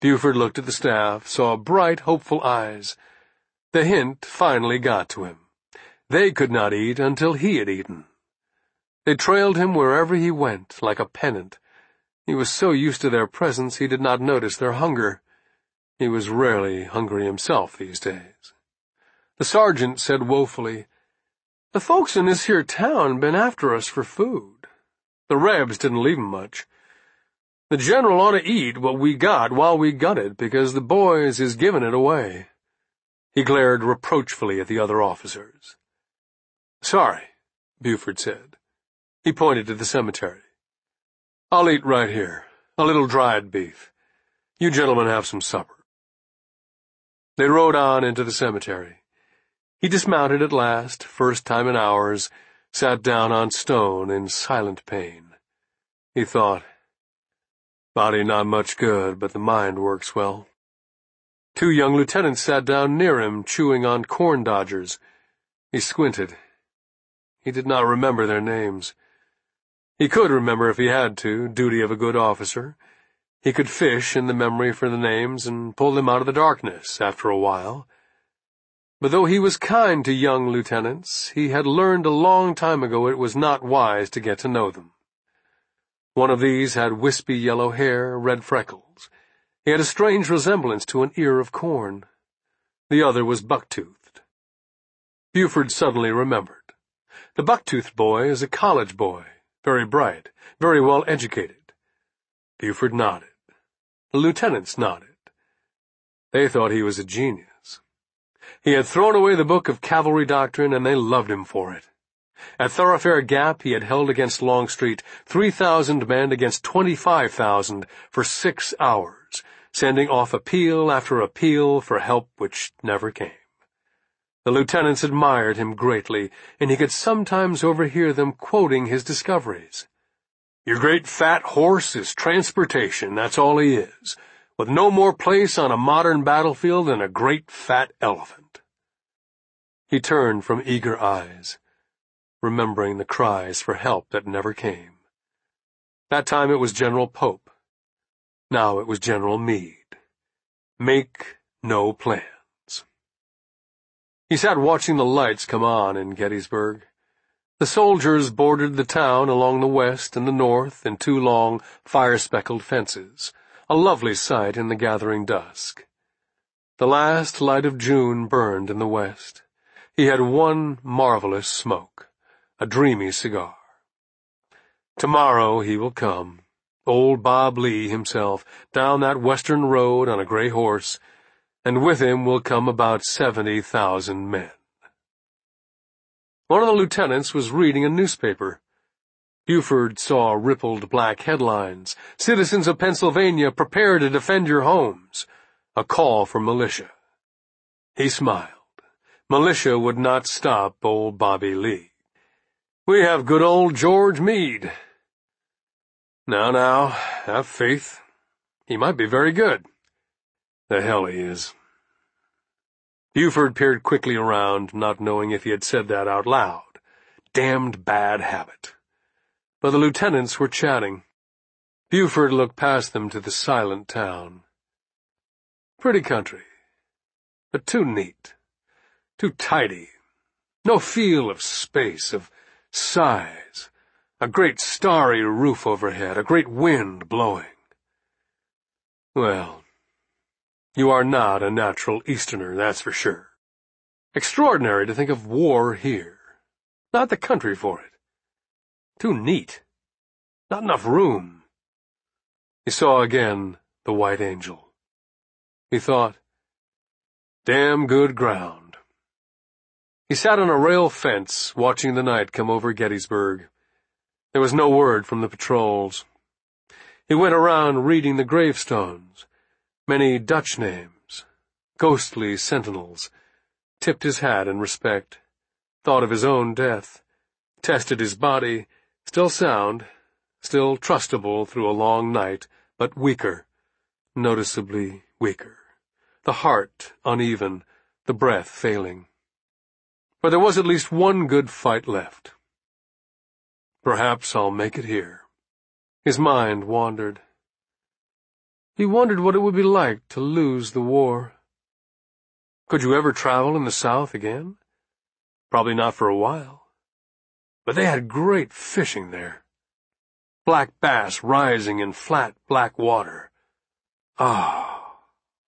Buford looked at the staff, saw bright, hopeful eyes. The hint finally got to him. They could not eat until he had eaten. They trailed him wherever he went, like a pennant. He was so used to their presence he did not notice their hunger. He was rarely hungry himself these days. The sergeant said woefully, "The folks in this here town been after us for food. The Rebs didn't leave 'em much. The general ought to eat what we got while we got it, because the boys is giving it away." He glared reproachfully at the other officers. "Sorry," Buford said. He pointed to the cemetery. "I'll eat right here, a little dried beef. You gentlemen have some supper." They rode on into the cemetery. He dismounted at last, first time in hours, sat down on stone in silent pain. He thought, "Body not much good, but the mind works well." 2 young lieutenants sat down near him, chewing on corn dodgers. He squinted. He did not remember their names. He could remember if he had to, duty of a good officer. He could fish in the memory for the names and pull them out of the darkness after a while. But though he was kind to young lieutenants, he had learned a long time ago it was not wise to get to know them. One of these had wispy yellow hair, red freckles. He had a strange resemblance to an ear of corn. The other was buck-toothed. Buford suddenly remembered. The buck-toothed boy is a college boy, very bright, very well educated. Buford nodded. The lieutenants nodded. They thought he was a genius. He had thrown away the book of cavalry doctrine, and they loved him for it. At Thoroughfare Gap he had held against Longstreet 3,000 men against 25,000 for 6 hours, sending off appeal after appeal for help which never came. The lieutenants admired him greatly, and he could sometimes overhear them quoting his discoveries. "Your great fat horse is transportation, that's all he is, with no more place on a modern battlefield than a great fat elephant." He turned from eager eyes, remembering the cries for help that never came. That time it was General Pope. Now it was General Meade. Make no plans. He sat watching the lights come on in Gettysburg. The soldiers bordered the town along the west and the north in 2 long, fire-speckled fences, a lovely sight in the gathering dusk. The last light of June burned in the west. He had one marvelous smoke, a dreamy cigar. Tomorrow he will come, old Bob Lee himself, down that western road on a gray horse, and with him will come about 70,000 men. One of the lieutenants was reading a newspaper. Buford saw rippled black headlines, "Citizens of Pennsylvania, prepare to defend your homes," a call for militia. He smiled. Militia would not stop old Bobby Lee. "We have good old George Meade. Now, have faith. He might be very good. The hell he is." Buford peered quickly around, not knowing if he had said that out loud. Damned bad habit. But the lieutenants were chatting. Buford looked past them to the silent town. Pretty country, but too neat, too tidy. No feel of space, of size. A great starry roof overhead, a great wind blowing. Well, you are not a natural Easterner, that's for sure. Extraordinary to think of war here. Not the country for it. Too neat. Not enough room. He saw again the White Angel. He thought, damn good ground. He sat on a rail fence, watching the night come over Gettysburg. There was no word from the patrols. He went around reading the gravestones. Many Dutch names, ghostly sentinels, tipped his hat in respect, thought of his own death, tested his body, still sound, still trustable through a long night, but weaker, noticeably weaker, the heart uneven, the breath failing. But there was at least one good fight left. Perhaps I'll make it here. His mind wandered. He wondered what it would be like to lose the war. Could you ever travel in the South again? Probably not for a while. But they had great fishing there. Black bass rising in flat black water. Ah!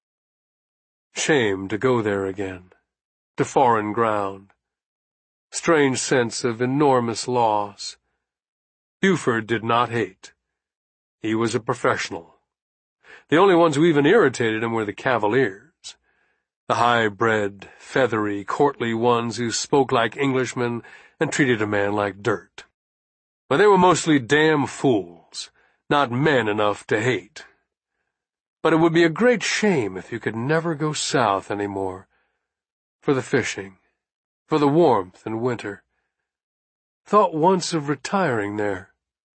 Shame to go there again, to foreign ground. Strange sense of enormous loss. Buford did not hate. He was a professional. The only ones who even irritated him were the Cavaliers, the high-bred, feathery, courtly ones who spoke like Englishmen and treated a man like dirt. But they were mostly damn fools, not men enough to hate. But it would be a great shame if you could never go south any more, for the fishing, for the warmth in winter. Thought once of retiring there.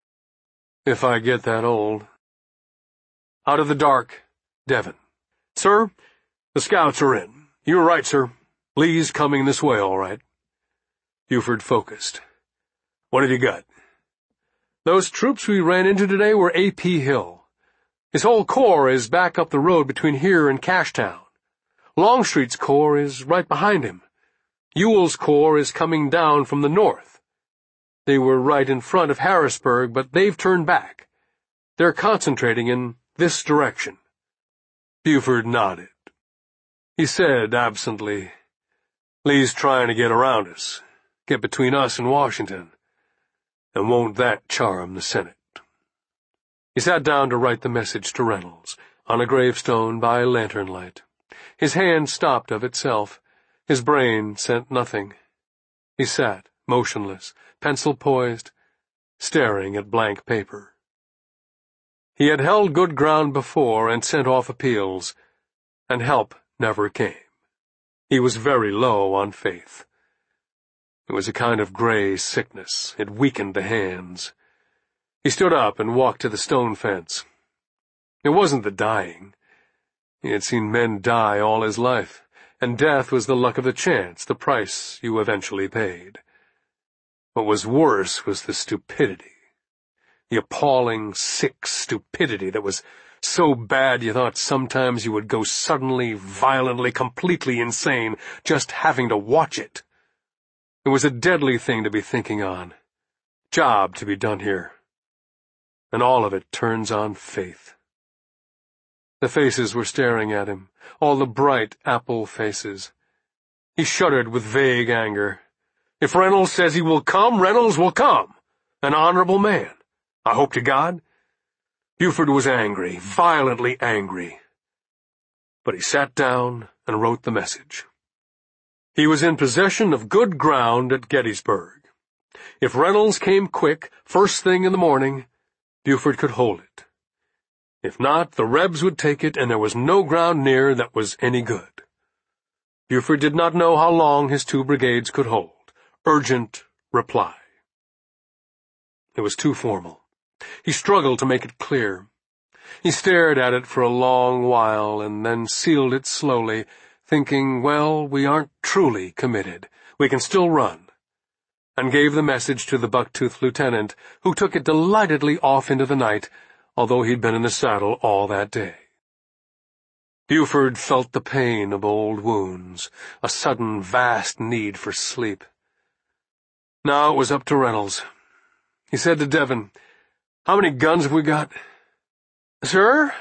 If I get that old. Out of the dark, Devon. Sir, the scouts are in. You were right, sir. Lee's coming this way, all right. Buford focused. What have you got? Those troops we ran into today were A.P. Hill. His whole corps is back up the road between here and Cashtown. Longstreet's corps is right behind him. Ewell's corps is coming down from the north. They were right in front of Harrisburg, but they've turned back. They're concentrating in this direction. Buford nodded. He said absently, Lee's trying to get around us, get between us and Washington. And won't that charm the Senate? He sat down to write the message to Reynolds, on a gravestone by lantern light. His hand stopped of itself. His brain sent nothing. He sat, motionless, pencil poised, staring at blank paper. He had held good ground before and sent off appeals, and help never came. He was very low on faith. It was a kind of gray sickness. It weakened the hands. He stood up and walked to the stone fence. It wasn't the dying. He had seen men die all his life, and death was the luck of the chance, the price you eventually paid. What was worse was the stupidity. The appalling, sick stupidity that was so bad you thought sometimes you would go suddenly, violently, completely insane just having to watch it. It was a deadly thing to be thinking on. Job to be done here. And all of it turns on faith. The faces were staring at him, all the bright apple faces. He shuddered with vague anger. If Reynolds says he will come, Reynolds will come. An honorable man. I hope to God. Buford was angry, violently angry. But he sat down and wrote the message. He was in possession of good ground at Gettysburg. If Reynolds came quick, first thing in the morning, Buford could hold it. If not, the Rebs would take it, and there was no ground near that was any good. Buford did not know how long his 2 brigades could hold. Urgent reply. It was too formal. He struggled to make it clear. He stared at it for a long while and then sealed it slowly, thinking, well, we aren't truly committed. We can still run. And gave the message to the buck-toothed lieutenant, who took it delightedly off into the night, although he'd been in the saddle all that day. Buford felt the pain of old wounds, a sudden vast need for sleep. Now it was up to Reynolds. He said to Devon, How many guns have we got? Sir?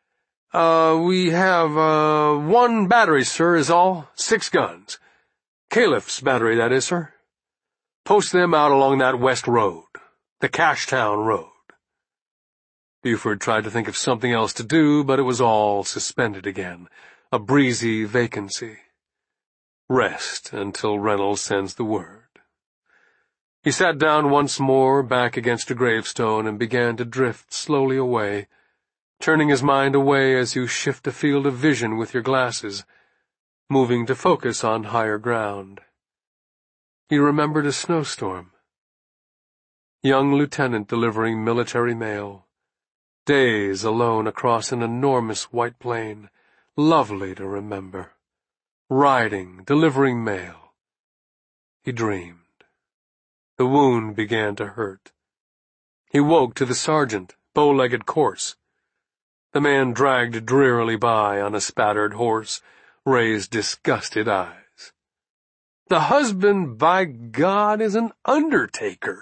We have, 1 battery, sir, is all. 6 guns. Caliph's battery, that is, sir. Post them out along that west road, the Cashtown road. Buford tried to think of something else to do, but it was all suspended again, a breezy vacancy. Rest until Reynolds sends the word. He sat down once more, back against a gravestone, and began to drift slowly away, turning his mind away as you shift a field of vision with your glasses, moving to focus on higher ground. He remembered a snowstorm. Young lieutenant delivering military mail. Days alone across an enormous white plain. Lovely to remember. Riding, delivering mail. He dreamed. The wound began to hurt. He woke to the sergeant, bow-legged course. The man dragged drearily by on a spattered horse, raised disgusted eyes. The husband, by God, is an undertaker.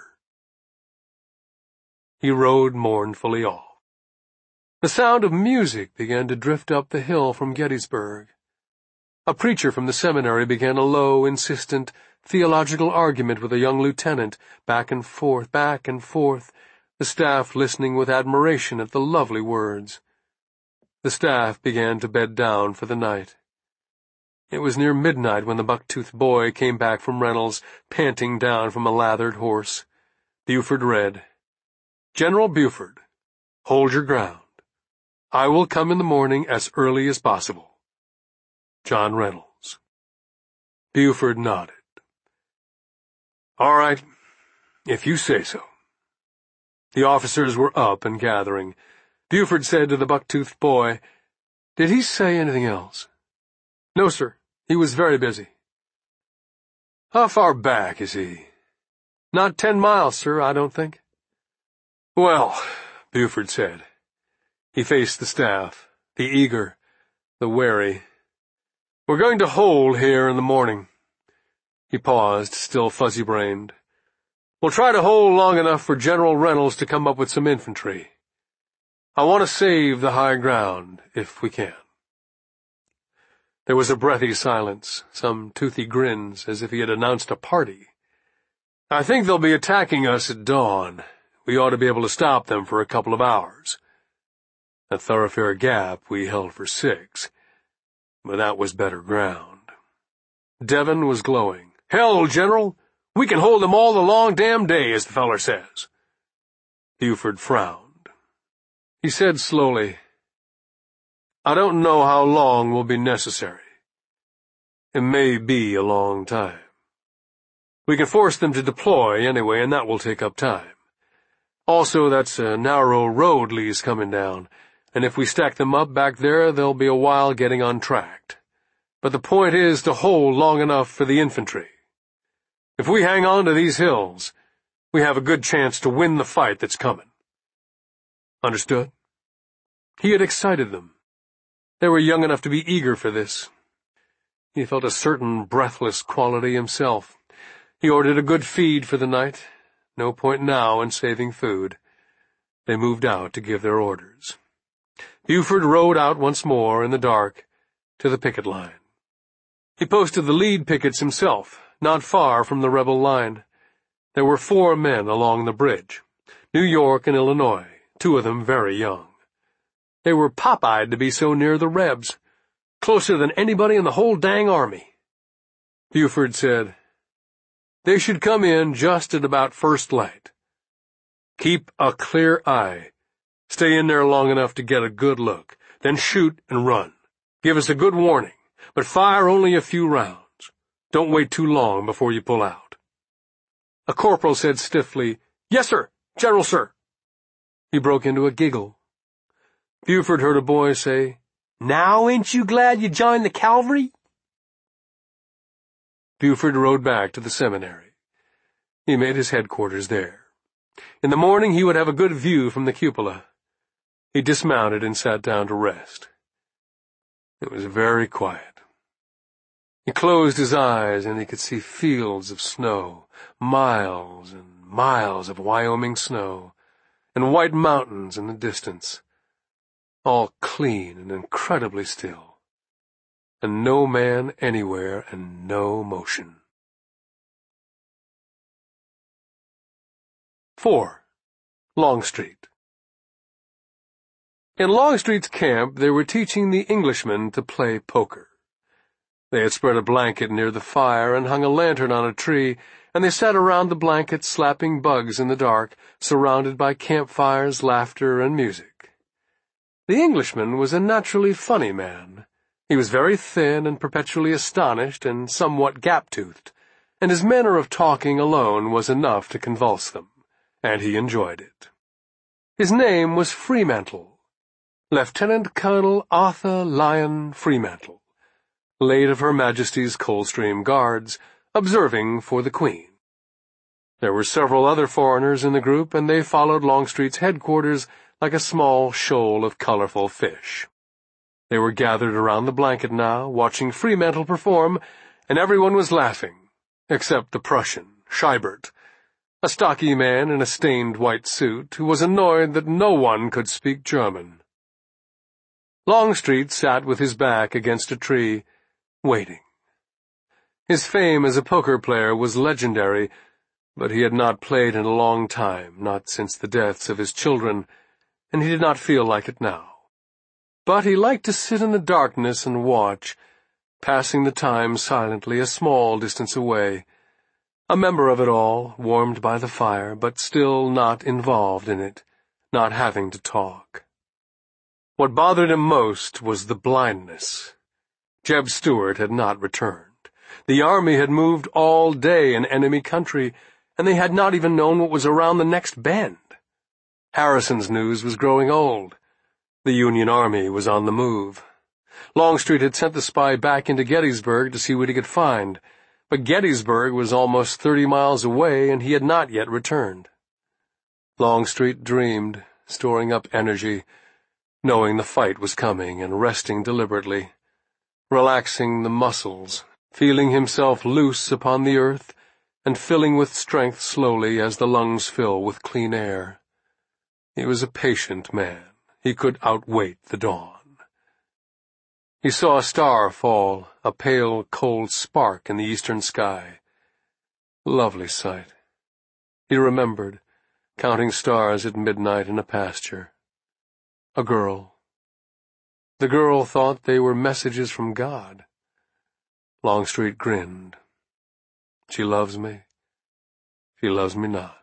He rode mournfully off. The sound of music began to drift up the hill from Gettysburg. A preacher from the seminary began a low, insistent, theological argument with a young lieutenant, back and forth, the staff listening with admiration at the lovely words. The staff began to bed down for the night. It was near midnight when the buck-toothed boy came back from Reynolds, panting down from a lathered horse. Buford read, "General Buford, hold your ground. I will come in the morning as early as possible. John Reynolds." Buford nodded. "All right, if you say so." The officers were up and gathering. Buford said to the buck-toothed boy, "Did he say anything else?" "No, sir. He was very busy." "How far back is he?" "Not 10 miles, sir, I don't think." "Well," Buford said. He faced the staff, the eager, the wary. "We're going to hold here in the morning." He paused, still fuzzy-brained. "We'll try to hold long enough for General Reynolds to come up with some infantry. I want to save the high ground, if we can." There was a breathy silence, some toothy grins, as if he had announced a party. "I think they'll be attacking us at dawn. We ought to be able to stop them for a couple of hours. At Thoroughfare Gap we held for 6, but that was better ground." Devon was glowing. "Hell, General, we can hold them all the long damn day, as the feller says." Buford frowned. He said slowly, "I don't know how long will be necessary. It may be a long time. We can force them to deploy anyway, and that will take up time. Also, that's a narrow road Lee's coming down, and if we stack them up back there, they'll be a while getting untracked. But the point is to hold long enough for the infantry. If we hang on to these hills, we have a good chance to win the fight that's coming. Understood?" He had excited them. They were young enough to be eager for this. He felt a certain breathless quality himself. He ordered a good feed for the night. No point now in saving food. They moved out to give their orders. Buford rode out once more in the dark to the picket line. He posted the lead pickets himself, not far from the rebel line. There were 4 men along the bridge, New York and Illinois, 2 of them very young. They were pop-eyed to be so near the Rebs, closer than anybody in the whole dang army. Buford said, "They should come in just at about first light. Keep a clear eye. Stay in there long enough to get a good look, then shoot and run. Give us a good warning, but fire only a few rounds. Don't wait too long before you pull out." A corporal said stiffly, "Yes, sir, General, sir." He broke into a giggle. Buford heard a boy say, "Now ain't you glad you joined the cavalry?" Buford rode back to the seminary. He made his headquarters there. In the morning he would have a good view from the cupola. He dismounted and sat down to rest. It was very quiet. He closed his eyes and he could see fields of snow, miles and miles of Wyoming snow, and white mountains in the distance, all clean and incredibly still, and no man anywhere and no motion. 4. Longstreet. In Longstreet's camp they were teaching the Englishmen to play poker. They had spread a blanket near the fire and hung a lantern on a tree, and they sat around the blanket slapping bugs in the dark, surrounded by campfires, laughter, and music. The Englishman was a naturally funny man. He was very thin and perpetually astonished and somewhat gap-toothed, and his manner of talking alone was enough to convulse them, and he enjoyed it. His name was Fremantle, Lieutenant Colonel Arthur Lyon Fremantle, late of Her Majesty's Coldstream Guards, observing for the Queen. There were several other foreigners in the group, and they followed Longstreet's headquarters like a small shoal of colorful fish. They were gathered around the blanket now, watching Fremantle perform, and everyone was laughing, except the Prussian, Scheibert, a stocky man in a stained white suit who was annoyed that no one could speak German. Longstreet sat with his back against a tree, waiting. His fame as a poker player was legendary, but he had not played in a long time, not since the deaths of his children, and he did not feel like it now. But he liked to sit in the darkness and watch, passing the time silently a small distance away, a member of it all, warmed by the fire, but still not involved in it, not having to talk. What bothered him most was the blindness. Jeb Stuart had not returned. The army had moved all day in enemy country, and they had not even known what was around the next bend. Harrison's news was growing old. The Union Army was on the move. Longstreet had sent the spy back into Gettysburg to see what he could find, but Gettysburg was almost 30 miles away, and he had not yet returned. Longstreet dreamed, storing up energy, knowing the fight was coming and resting deliberately, relaxing the muscles, feeling himself loose upon the earth and filling with strength slowly as the lungs fill with clean air. He was a patient man. He could outwait the dawn. He saw a star fall, a pale, cold spark in the eastern sky. Lovely sight. He remembered, counting stars at midnight in a pasture. A girl. The girl thought they were messages from God. Longstreet grinned. She loves me. She loves me not.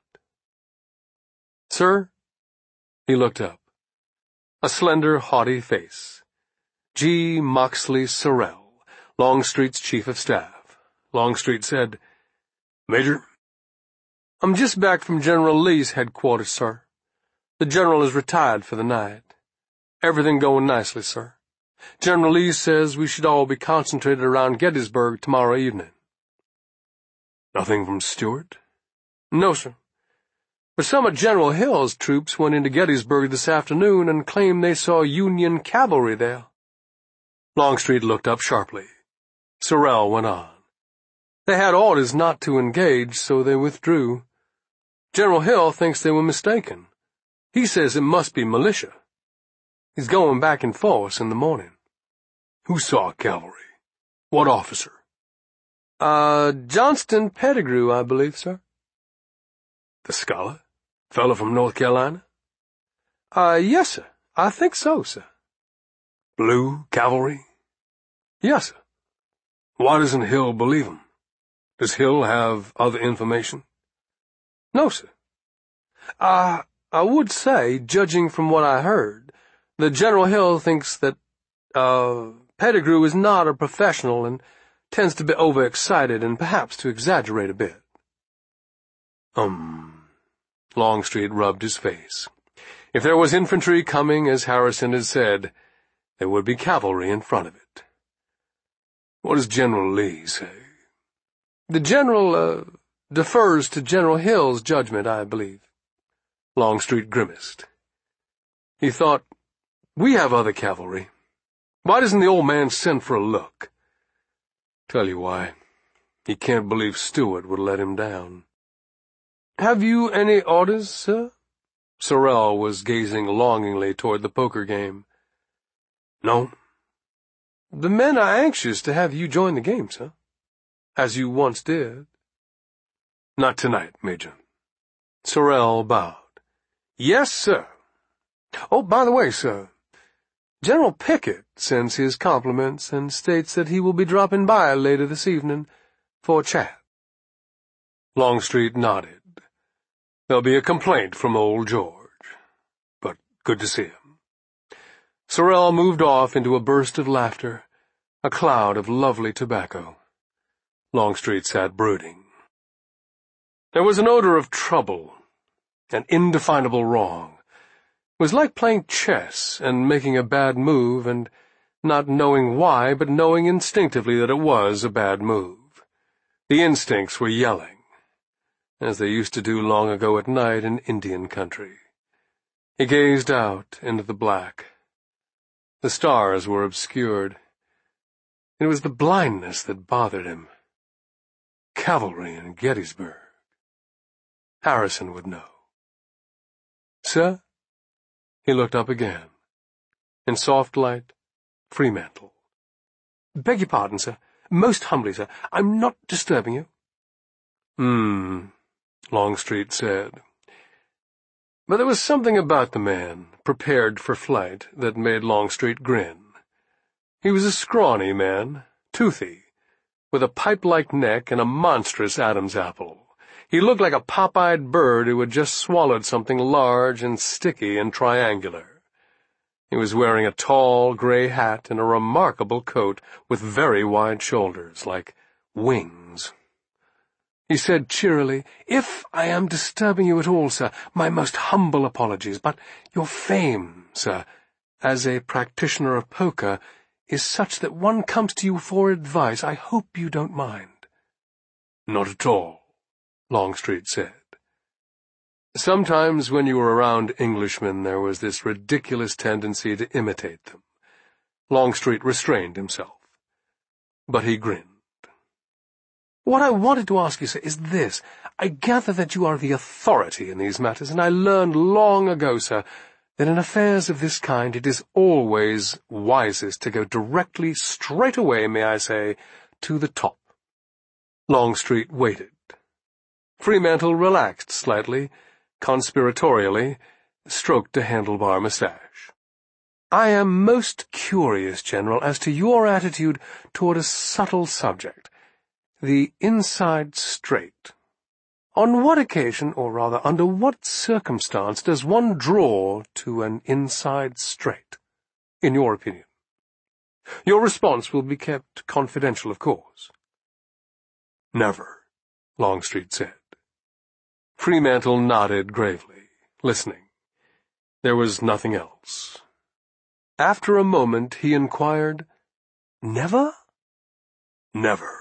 Sir? He looked up. A slender, haughty face. G. Moxley Sorrell, Longstreet's chief of staff. Longstreet said, "Major, I'm just back from General Lee's headquarters, sir. The general is retired for the night. Everything going nicely, sir. General Lee says we should all be concentrated around Gettysburg tomorrow evening." "Nothing from Stuart?" "No, sir. But some of General Hill's troops went into Gettysburg this afternoon and claimed they saw Union cavalry there." Longstreet looked up sharply. Sorrell went on. "They had orders not to engage, so they withdrew. General Hill thinks they were mistaken. He says it must be militia. He's going back in force in the morning." "Who saw cavalry? What officer?" Johnston Pettigrew, I believe, sir." "The scholar? Fellow from North Carolina?" Yes, sir. I think so, sir." "Blue cavalry?" "Yes, sir." "Why doesn't Hill believe him? Does Hill have other information?" "No, sir. I would say, judging from what I heard, that General Hill thinks that, Pettigrew is not a professional and tends to be overexcited and perhaps to exaggerate a bit." Longstreet rubbed his face. If there was infantry coming, as Harrison had said, there would be cavalry in front of it. "What does General Lee say?" "The general, defers to General Hill's judgment, I believe." Longstreet grimaced. He thought, "We have other cavalry. Why doesn't the old man send for a look?" "Tell you why. He can't believe Stuart would let him down." "Have you any orders, sir?" Sorrell was gazing longingly toward the poker game. "No." "The men are anxious to have you join the game, sir, as you once did." "Not tonight, Major." Sorrell bowed. "Yes, sir. Oh, by the way, sir, General Pickett sends his compliments and states that he will be dropping by later this evening for a chat." Longstreet nodded. "There'll be a complaint from old George. But good to see him." Sorrell moved off into a burst of laughter, a cloud of lovely tobacco. Longstreet sat brooding. There was an odor of trouble, an indefinable wrong. It was like playing chess and making a bad move and not knowing why, but knowing instinctively that it was a bad move. The instincts were yelling, as they used to do long ago at night in Indian country. He gazed out into the black. The stars were obscured. It was the blindness that bothered him. Cavalry in Gettysburg. Harrison would know. "Sir?" He looked up again. In soft light, Fremantle. "Beg your pardon, sir. Most humbly, sir. I'm not disturbing you." Longstreet said. But there was something about the man, prepared for flight, that made Longstreet grin. He was a scrawny man, toothy, with a pipe-like neck and a monstrous Adam's apple. He looked like a pop-eyed bird who had just swallowed something large and sticky and triangular. He was wearing a tall gray hat and a remarkable coat with very wide shoulders, like wings. He said cheerily, "If I am disturbing you at all, sir, my most humble apologies, but your fame, sir, as a practitioner of poker, is such that one comes to you for advice. I hope you don't mind." "Not at all," Longstreet said. Sometimes when you were around Englishmen there was this ridiculous tendency to imitate them. Longstreet restrained himself. But he grinned. "What I wanted to ask you, sir, is this. I gather that you are the authority in these matters, and I learned long ago, sir, that in affairs of this kind it is always wisest to go directly, straight away, may I say, to the top." Longstreet waited. Fremantle relaxed slightly, conspiratorially, stroked a handlebar mustache. "I am most curious, General, as to your attitude toward a subtle subject. The inside straight. On what occasion, or rather under what circumstance, does one draw to an inside straight, in your opinion? Your response will be kept confidential, of course." "Never," Longstreet said. Fremantle nodded gravely, listening. There was nothing else. After a moment he inquired, "Never?" "Never."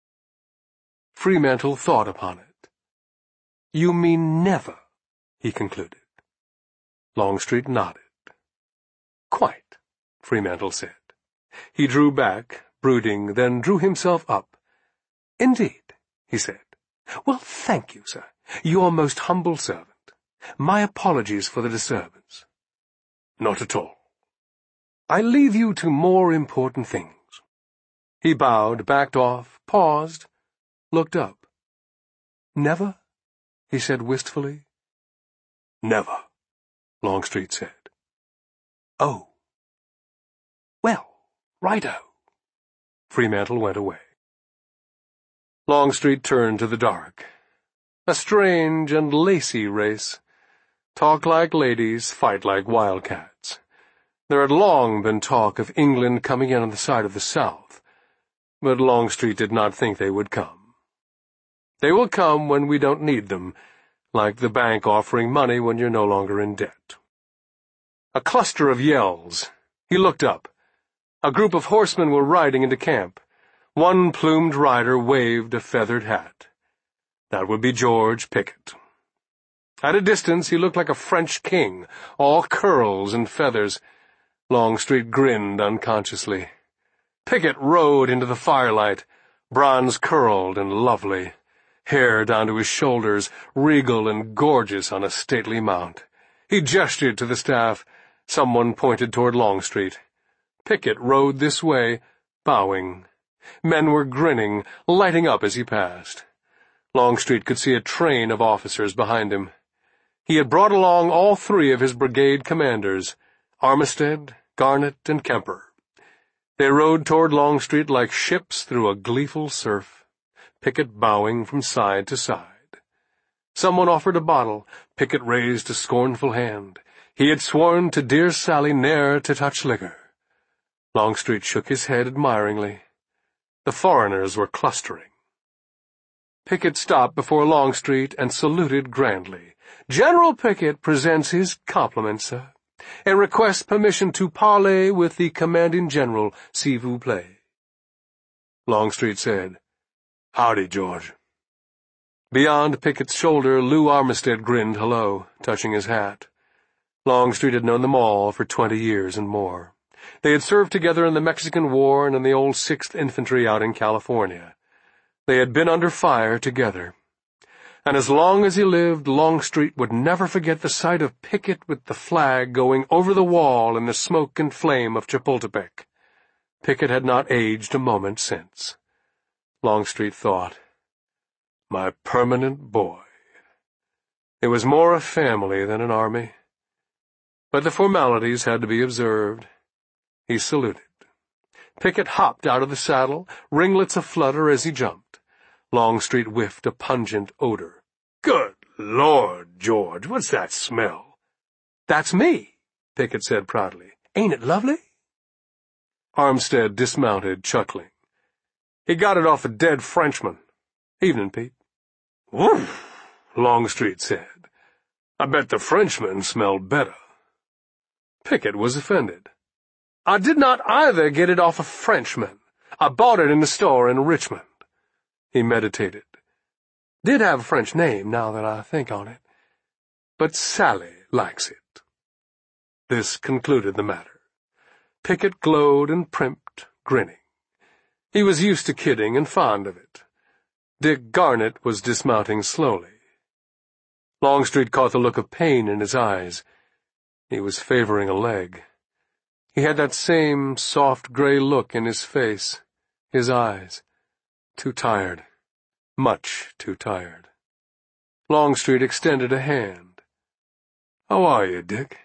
Fremantle thought upon it. "You mean never," he concluded. Longstreet nodded. "Quite," Fremantle said. He drew back, brooding, then drew himself up. "Indeed," he said. "Well, thank you, sir. Your most humble servant. My apologies for the disturbance." "Not at all." "I leave you to more important things." He bowed, backed off, paused, looked up. "Never?" he said wistfully. "Never," Longstreet said. "Oh. Well, righto." Fremantle went away. Longstreet turned to the dark. A strange and lacy race. Talk like ladies, fight like wildcats. There had long been talk of England coming in on the side of the South, but Longstreet did not think they would come. They will come when we don't need them, like the bank offering money when you're no longer in debt. A cluster of yells. He looked up. A group of horsemen were riding into camp. One plumed rider waved a feathered hat. That would be George Pickett. At a distance he looked like a French king, all curls and feathers. Longstreet grinned unconsciously. Pickett rode into the firelight, bronze-curled and lovely, hair down to his shoulders, regal and gorgeous on a stately mount. He gestured to the staff. Someone pointed toward Longstreet. Pickett rode this way, bowing. Men were grinning, lighting up as he passed. Longstreet could see a train of officers behind him. He had brought along all three of his brigade commanders, Armistead, Garnett, and Kemper. They rode toward Longstreet like ships through a gleeful surf, Pickett bowing from side to side. Someone offered a bottle. Pickett raised a scornful hand. He had sworn to dear Sally ne'er to touch liquor. Longstreet shook his head admiringly. The foreigners were clustering. Pickett stopped before Longstreet and saluted grandly. "General Pickett presents his compliments, sir, and requests permission to parley with the commanding general, s'il vous plaît." Longstreet said, "Howdy, George." Beyond Pickett's shoulder, Lou Armistead grinned hello, touching his hat. Longstreet had known them all for 20 years and more. They had served together in the Mexican War and in the old 6th Infantry out in California. They had been under fire together. And as long as he lived, Longstreet would never forget the sight of Pickett with the flag going over the wall in the smoke and flame of Chapultepec. Pickett had not aged a moment since. Longstreet thought, "My permanent boy." It was more a family than an army. But the formalities had to be observed. He saluted. Pickett hopped out of the saddle, ringlets aflutter as he jumped. Longstreet whiffed a pungent odor. "Good Lord, George, what's that smell?" "That's me," Pickett said proudly. "Ain't it lovely?" Armstead dismounted, chuckling. "He got it off a dead Frenchman. Evening, Pete." "Woof," Longstreet said. "I bet the Frenchman smelled better." Pickett was offended. "I did not either get it off a Frenchman. I bought it in the store in Richmond." He meditated. "Did have a French name, now that I think on it. But Sally likes it." This concluded the matter. Pickett glowed and primped, grinning. He was used to kidding and fond of it. Dick Garnett was dismounting slowly. Longstreet caught the look of pain in his eyes. He was favoring a leg. He had that same soft gray look in his face, his eyes. Too tired. Much too tired. Longstreet extended a hand. "How are you, Dick?"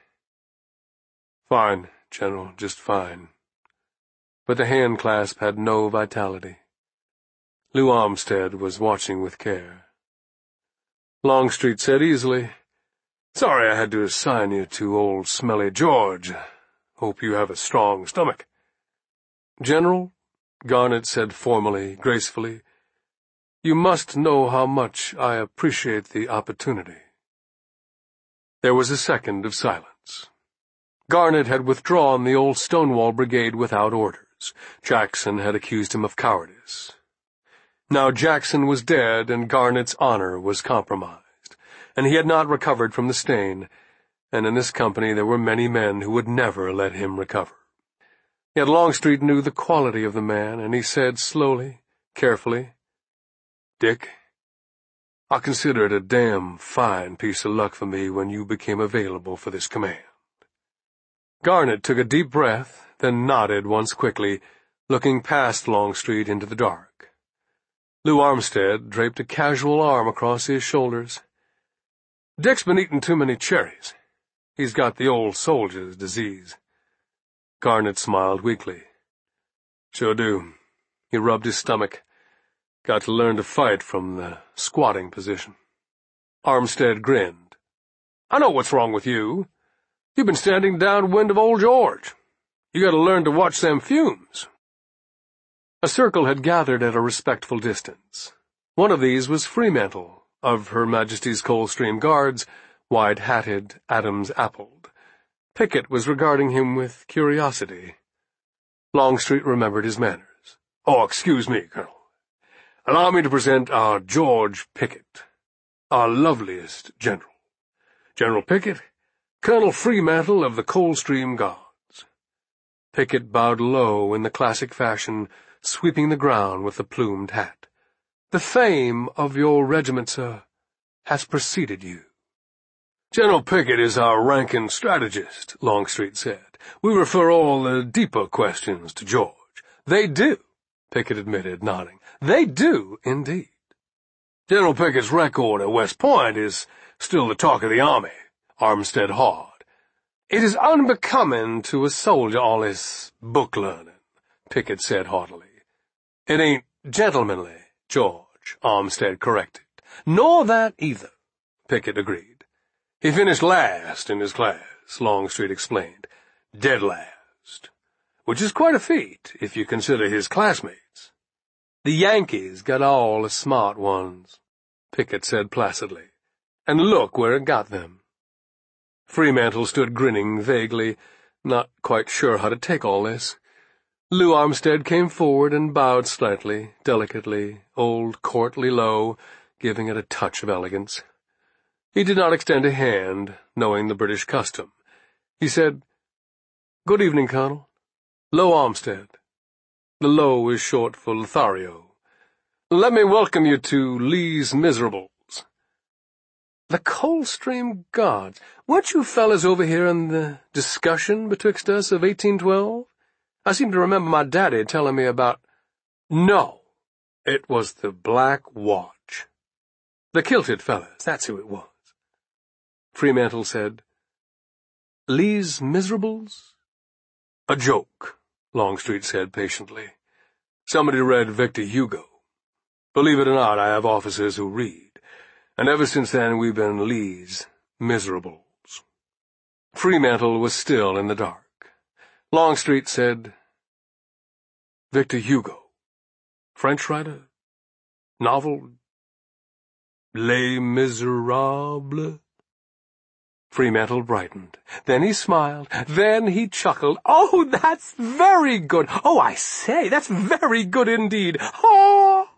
"Fine, General, just fine." But the hand-clasp had no vitality. Lou Armstead was watching with care. Longstreet said easily, "Sorry I had to assign you to old Smelly George. Hope you have a strong stomach." "General," Garnett said formally, gracefully, "you must know how much I appreciate the opportunity." There was a second of silence. Garnett had withdrawn the old Stonewall Brigade without orders. Jackson had accused him of cowardice. Now Jackson was dead and Garnett's honor was compromised, and he had not recovered from the stain, and in this company there were many men who would never let him recover. Yet Longstreet knew the quality of the man, and he said slowly, carefully, "Dick, I consider it a damn fine piece of luck for me when you became available for this command." Garnett took a deep breath, then nodded once quickly, looking past Longstreet into the dark. Lou Armstead draped a casual arm across his shoulders. "Dick's been eating too many cherries. He's got the old soldier's disease." Garnett smiled weakly. "Sure do." He rubbed his stomach. "Got to learn to fight from the squatting position." Armstead grinned. "I know what's wrong with you. You've been standing downwind of old George. You got to learn to watch them fumes." A circle had gathered at a respectful distance. One of these was Fremantle, of Her Majesty's Coldstream Guards, wide-hatted, Adams-appled. Pickett was regarding him with curiosity. Longstreet remembered his manners. "Oh, excuse me, Colonel. Allow me to present our George Pickett, our loveliest general. General Pickett, Colonel Fremantle of the Coldstream Guards." Pickett bowed low in the classic fashion, sweeping the ground with the plumed hat. "The fame of your regiment, sir, has preceded you." "General Pickett is our ranking strategist," Longstreet said. "We refer all the deeper questions to George." "They do," Pickett admitted, nodding. "They do, indeed." "General Pickett's record at West Point is still the talk of the Army," Armstead hawed. "It is unbecoming to a soldier all his book-learning," Pickett said haughtily. "It ain't gentlemanly, George," Armstead corrected. "Nor that either," Pickett agreed. "He finished last in his class," Longstreet explained. "Dead last. Which is quite a feat, if you consider his classmates." "The Yankees got all the smart ones," Pickett said placidly. "And look where it got them." Fremantle stood grinning vaguely, not quite sure how to take all this. Lou Armstead came forward and bowed slightly, delicately, old courtly low, giving it a touch of elegance. He did not extend a hand, knowing the British custom. He said, "Good evening, Colonel. Low Armstead." The Low is short for Lothario. "Let me welcome you to Lee's Miserables." The Coldstream Guards. Weren't you fellas over here in the discussion betwixt us of 1812? I seem to remember my daddy telling me about— No, it was the Black Watch. The kilted fellas, that's who it was. Fremantle said, "Lee's Miserables?" "A joke," Longstreet said patiently. "Somebody read Victor Hugo. Believe it or not, I have officers who read, and ever since then we've been Lee's Miserables." Fremantle was still in the dark. Longstreet said, "Victor Hugo. French writer? Novel? Les Miserables?" Fremantle brightened. Then he smiled. Then he chuckled. "Oh, that's very good. Oh, I say, that's very good indeed. Oh!"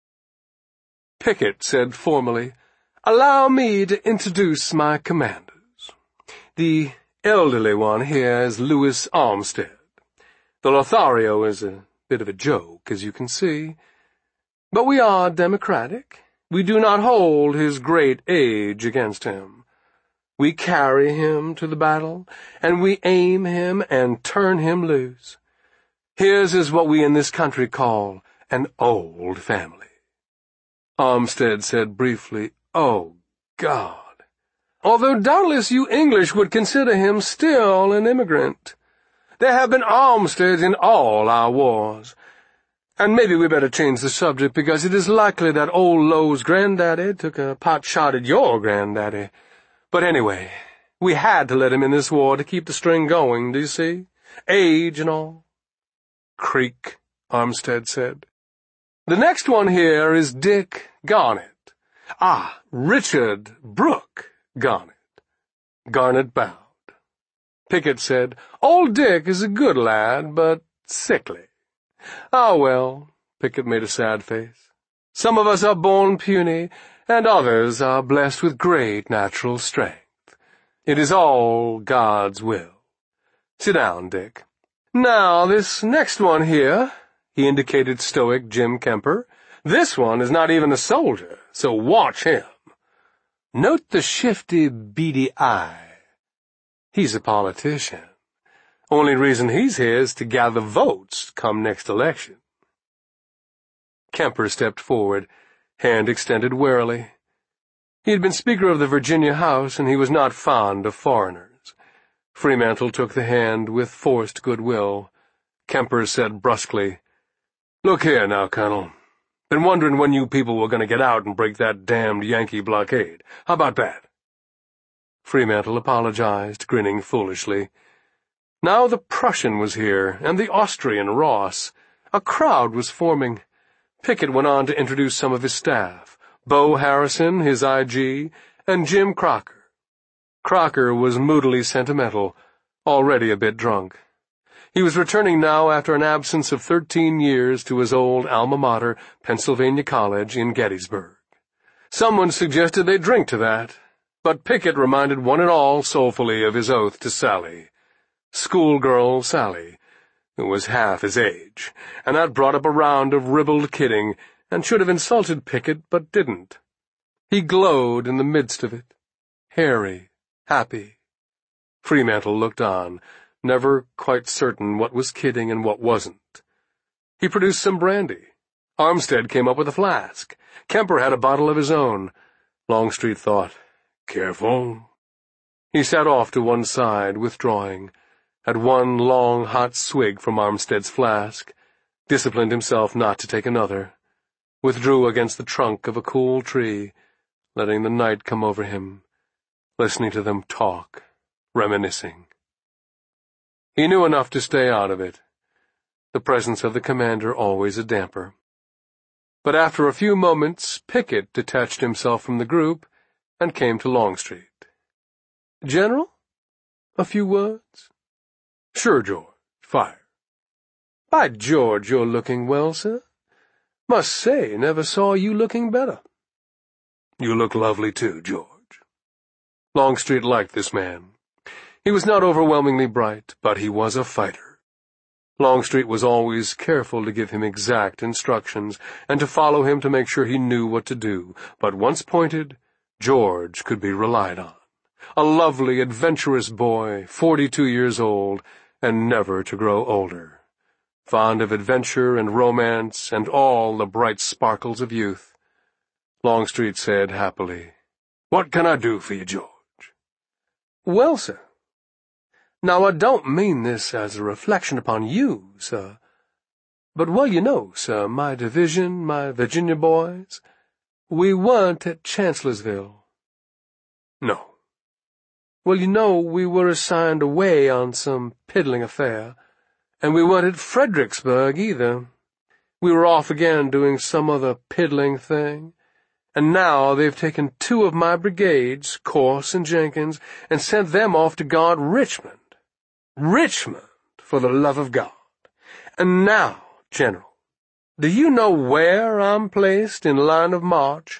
Pickett said formally, "Allow me to introduce my commanders. The elderly one here is Louis Armstead. The Lothario is a bit of a joke, as you can see. But we are democratic. We do not hold his great age against him. We carry him to the battle, and we aim him and turn him loose. His is what we in this country call an old family." Armstead said briefly, "Oh, God," although doubtless you English would consider him still an immigrant. There have been Armsteads in all our wars. And maybe we better change the subject, because it is likely that old Low's granddaddy took a pot shot at your granddaddy. But anyway, we had to let him in this war to keep the string going, do you see? Age and all." "Creak," Armstead said. "The next one here is Dick Garnett. Richard Brooke Garnett." Garnett bowed. Pickett said, "Old Dick is a good lad, but sickly." "Ah, well," Pickett made a sad face. "Some of us are born puny, and others are blessed with great natural strength. It is all God's will. Sit down, Dick. Now, this next one here," he indicated stoic Jim Kemper, "this one is not even a soldier, so watch him. Note the shifty, beady eye. He's a politician. Only reason he's here is to gather votes come next election." Kemper stepped forward, hand extended warily. He had been Speaker of the Virginia House, and he was not fond of foreigners. Fremantle took the hand with forced goodwill. Kemper said brusquely, "Look here now, Colonel. Been wondering when you people were going to get out and break that damned Yankee blockade. How about that?" Fremantle apologized, grinning foolishly. Now the Prussian was here, and the Austrian, Ross. A crowd was forming. Pickett went on to introduce some of his staff, Bo Harrison, his IG, and Jim Crocker. Crocker was moodily sentimental, already a bit drunk. He was returning now after an absence of 13 years to his old alma mater, Pennsylvania College in Gettysburg. Someone suggested they drink to that, but Pickett reminded one and all soulfully of his oath to Sally. Schoolgirl Sally, who was half his age, and that brought up a round of ribald kidding, and should have insulted Pickett, but didn't. He glowed in the midst of it, hairy, happy. Fremantle looked on, never quite certain what was kidding and what wasn't. He produced some brandy. Armstead came up with a flask. Kemper had a bottle of his own. Longstreet thought, "Careful." He sat off to one side, withdrawing, had one long hot swig from Armstead's flask, disciplined himself not to take another, withdrew against the trunk of a cool tree, letting the night come over him, listening to them talk, reminiscing. He knew enough to stay out of it, the presence of the commander always a damper. But after a few moments, Pickett detached himself from the group and came to Longstreet. "General, a few words?" "Sure, George. Fire." "By George, you're looking well, sir. Must say, never saw you looking better." "You look lovely, too, George." Longstreet liked this man. He was not overwhelmingly bright, but he was a fighter. Longstreet was always careful to give him exact instructions and to follow him to make sure he knew what to do, but once pointed, George could be relied on. A lovely, adventurous boy, 42 years old, and never to grow older. Fond of adventure and romance and all the bright sparkles of youth. Longstreet said happily, "What can I do for you, George?" "Well, sir, now I don't mean this as a reflection upon you, sir, but well you know, sir, my division, my Virginia boys, we weren't at Chancellorsville." "No." "Well, you know, we were assigned away on some piddling affair, and we weren't at Fredericksburg either. We were off again doing some other piddling thing, and now they've taken 2 of my brigades, Corse and Jenkins, and sent them off to guard Richmond. Richmond, for the love of God. And now, General, do you know where I'm placed in line of march?"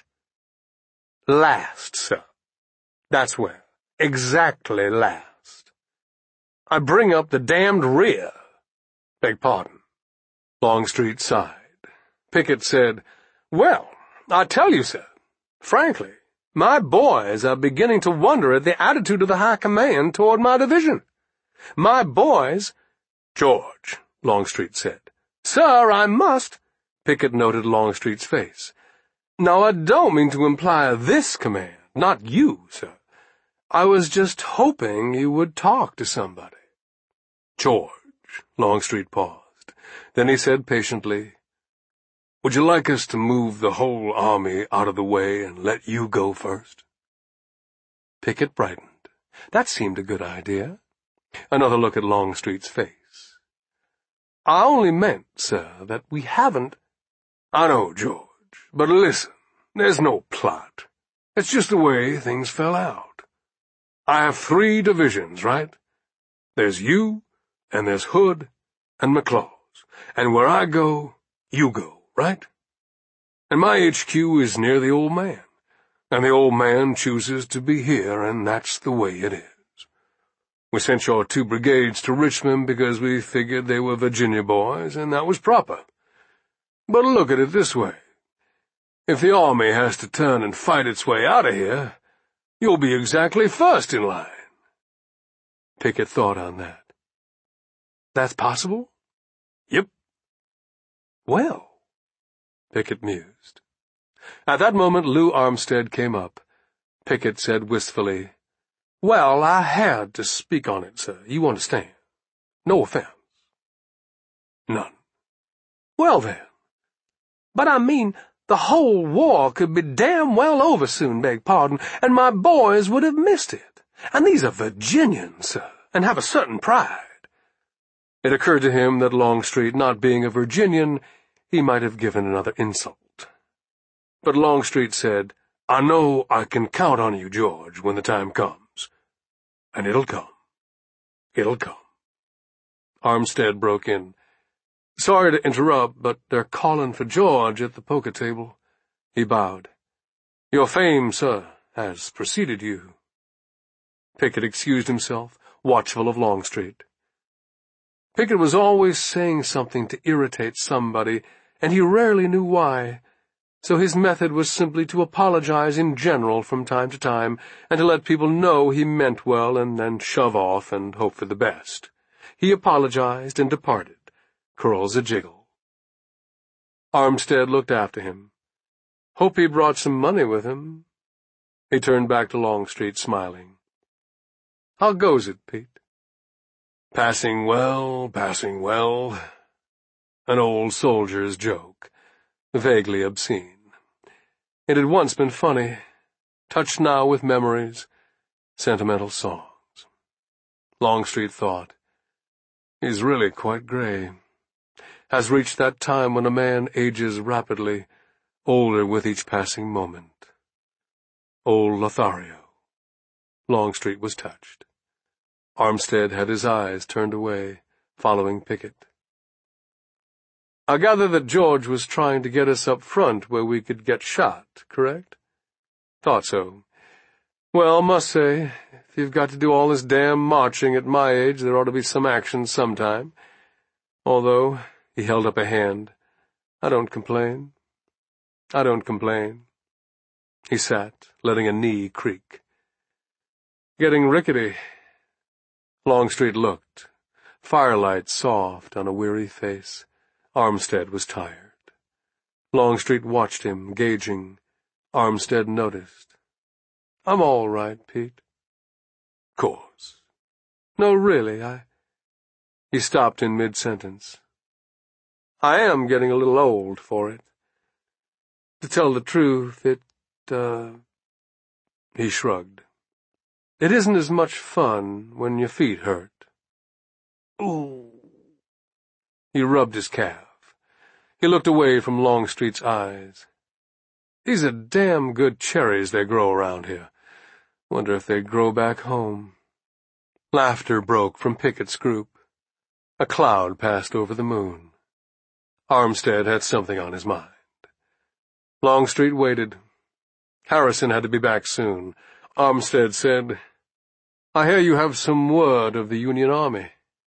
"Last, sir. That's where. Exactly last. I bring up the damned rear." "Beg pardon." Longstreet sighed. Pickett said, "Well, I tell you, sir, frankly, my boys are beginning to wonder at the attitude of the high command toward my division. My boys—" "George," Longstreet said. "Sir, I must—" Pickett noted Longstreet's face. "Now, I don't mean to imply this command, not you, sir. I was just hoping you would talk to somebody." "George," Longstreet paused. Then he said patiently, "Would you like us to move the whole army out of the way and let you go first?" Pickett brightened. That seemed a good idea. Another look at Longstreet's face. "I only meant, sir, that we haven't—" "I know, George, but listen, there's no plot. It's just the way things fell out. I have 3 divisions, right? There's you, and there's Hood, and McLaws, and where I go, you go, right? And my HQ is near the old man, and the old man chooses to be here, and that's the way it is. We sent your 2 brigades to Richmond because we figured they were Virginia boys, and that was proper. But look at it this way. If the army has to turn and fight its way out of here, you'll be exactly first in line." Pickett thought on that. "That's possible?" "Yep." "Well," Pickett mused. At that moment Lou Armstead came up. Pickett said wistfully, "Well, I had to speak on it, sir. You understand. No offense." "None." "Well, then. But I mean, the whole war could be damn well over soon, beg pardon, and my boys would have missed it. And these are Virginians, sir, and have a certain pride." It occurred to him that Longstreet, not being a Virginian, he might have given another insult. But Longstreet said, "I know I can count on you, George, when the time comes. And it'll come. It'll come." Armstead broke in. "Sorry to interrupt, but they're calling for George at the poker table." He bowed. "Your fame, sir, has preceded you." Pickett excused himself, watchful of Longstreet. Pickett was always saying something to irritate somebody, and he rarely knew why, so his method was simply to apologize in general from time to time, and to let people know he meant well and then shove off and hope for the best. He apologized and departed, curls a-jiggle. Armstead looked after him. "Hope he brought some money with him." He turned back to Longstreet, smiling. "How goes it, Pete?" Passing well. An old soldier's joke, vaguely obscene. It had once been funny, touched now with memories, sentimental songs. Longstreet thought, "He's really quite gray. Has reached that time when a man ages rapidly, older with each passing moment. Old Lothario." Longstreet was touched. Armstead had his eyes turned away, following Pickett. "I gather that George was trying to get us up front where we could get shot, correct?" "Thought so. Well, must say, If you've got to do all this damn marching at my age, there ought to be some action sometime. Although, he held up a hand, I don't complain. I don't complain. He sat, letting a knee creak. Getting rickety. Longstreet looked. Firelight soft on a weary face. Armstead was tired. Longstreet watched him, gauging. Armstead noticed. I'm all right, Pete. Course. No, really, He stopped in mid-sentence. I am getting a little old for it. To tell the truth, He shrugged. It isn't as much fun when your feet hurt. Ooh. He rubbed his calf. He looked away from Longstreet's eyes. These are damn good cherries they grow around here. Wonder if they grow back home. Laughter broke from Pickett's group. A cloud passed over the moon. Armstead had something on his mind. Longstreet waited. Harrison had to be back soon. Armstead said, I hear you have some word of the Union Army.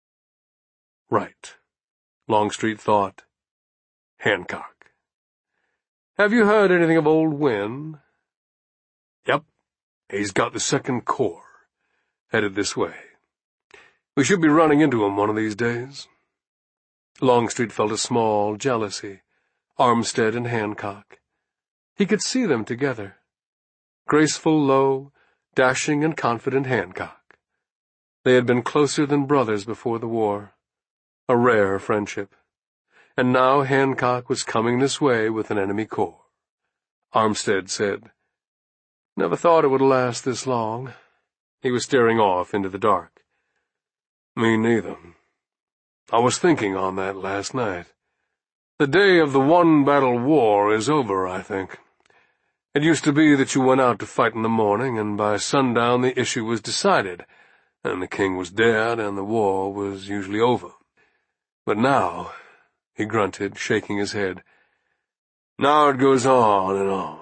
Right. Longstreet thought. Hancock. Have you heard anything of Old Win? Yep. He's got the 2nd Corps. Headed this way. We should be running into him one of these days. Longstreet felt a small jealousy. Armstead and Hancock. He could see them together. Graceful, low, dashing and confident Hancock. They had been closer than brothers before the war. A rare friendship. And now Hancock was coming this way with an enemy corps. Armstead said, Never thought it would last this long. He was staring off into the dark. Me neither. I was thinking on that last night. The day of the one-battle war is over, I think. It used to be that you went out to fight in the morning, and by sundown the issue was decided, and the king was dead, and the war was usually over. But now, he grunted, shaking his head, now it goes on and on.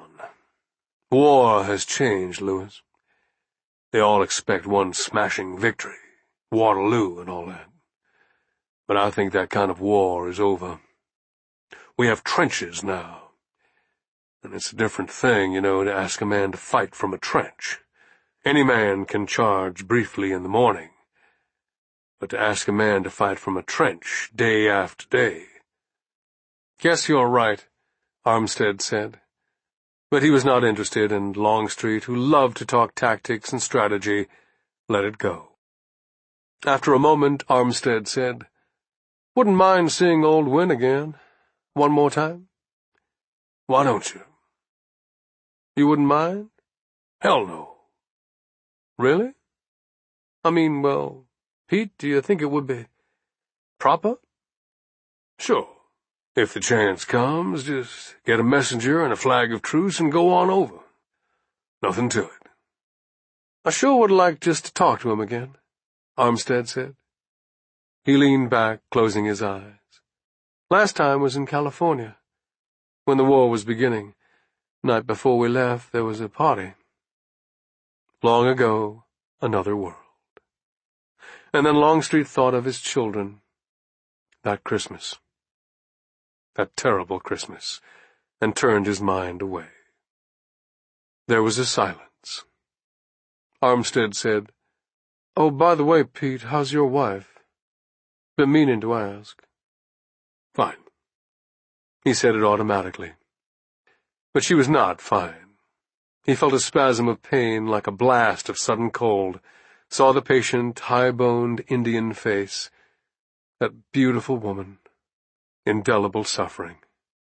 War has changed, Lewis. They all expect one smashing victory, Waterloo and all that. But I think that kind of war is over. We have trenches now. And it's a different thing, to ask a man to fight from a trench. Any man can charge briefly in the morning. But to ask a man to fight from a trench day after day. Guess you're right, Armstead said. But he was not interested, and Longstreet, who loved to talk tactics and strategy, let it go. After a moment, Armstead said, Wouldn't mind seeing Old Win again. One more time? Why don't you? You wouldn't mind? Hell no. Really? I mean, well, Pete, do you think it would be proper? Sure. If the chance comes, just get a messenger and a flag of truce and go on over. Nothing to it. I sure would like just to talk to him again, Armstead said. He leaned back, closing his eyes. Last time was in California, when the war was beginning. Night before we left, there was a party. Long ago, another world. And then Longstreet thought of his children. That Christmas. That terrible Christmas, and turned his mind away. There was a silence. Armstead said, Oh, by the way, Pete, how's your wife? Been meaning to ask. Fine. He said it automatically. But she was not fine. He felt a spasm of pain like a blast of sudden cold, saw the patient, high-boned Indian face. That beautiful woman. Indelible suffering.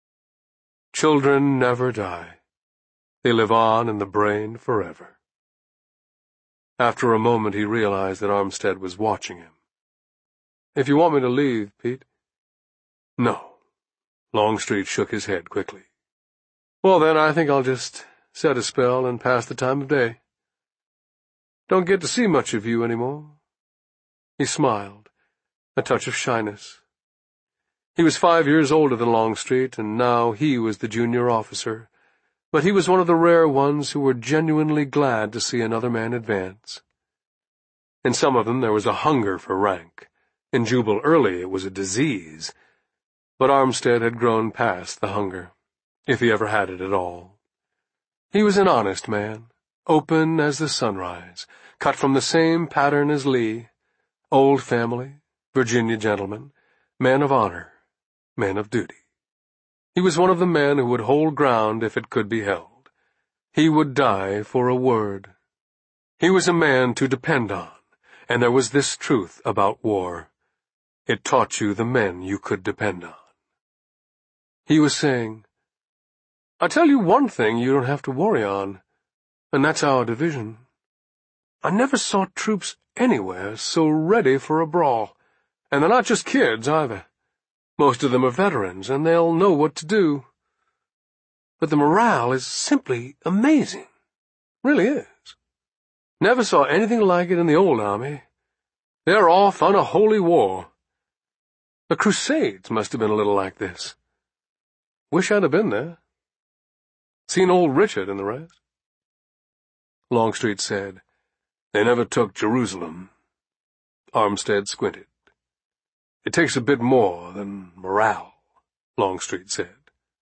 Children never die. They live on in the brain forever. After a moment he realized that Armstead was watching him. If you want me to leave, Pete? No. Longstreet shook his head quickly. Well, then, I think I'll just set a spell and pass the time of day. Don't get to see much of you anymore. He smiled, a touch of shyness. He was 5 years older than Longstreet, and now he was the junior officer, but he was one of the rare ones who were genuinely glad to see another man advance. In some of them there was a hunger for rank. In Jubal Early it was a disease. But Armstead had grown past the hunger, if he ever had it at all. He was an honest man, open as the sunrise, cut from the same pattern as Lee, old family, Virginia gentleman, man of honor, man of duty. He was one of the men who would hold ground if it could be held. He would die for a word. He was a man to depend on, and there was this truth about war. It taught you the men you could depend on. He was saying, "I tell you one thing you don't have to worry on, and that's our division. I never saw troops anywhere so ready for a brawl, and they're not just kids either. Most of them are veterans, and they'll know what to do. But the morale is simply amazing. Really is. Never saw anything like it in the old army. They're off on a holy war. The Crusades must have been a little like this. Wish I'd have been there. Seen old Richard and the rest." Longstreet said, "They never took Jerusalem." Armstead squinted. "It takes a bit more than morale," Longstreet said.